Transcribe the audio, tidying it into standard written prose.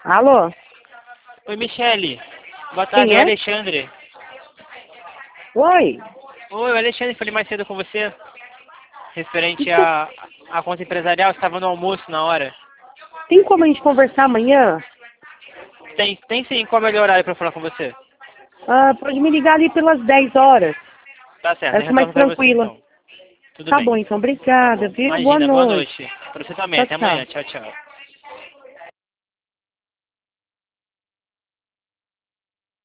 Alô? Oi, Michele. Boa tarde, Quem é o é? Alexandre. Oi? Oi, o Alexandre, falei mais cedo com você. Referente Isso- à conta empresarial, você estava no almoço na hora. Tem como a gente conversar amanhã? Tem sim, qual é o melhor horário para falar com você? Pode me ligar ali pelas 10 horas. Tá certo, eu Acho mais retorno para você tranquila. então. Tudo Tá bem. bom, então. Tá Obrigada, bom. viu? Boa Imagina, boa noite. noite. Para você também, Tchau, até tchau. amanhã. Tchau, tchau.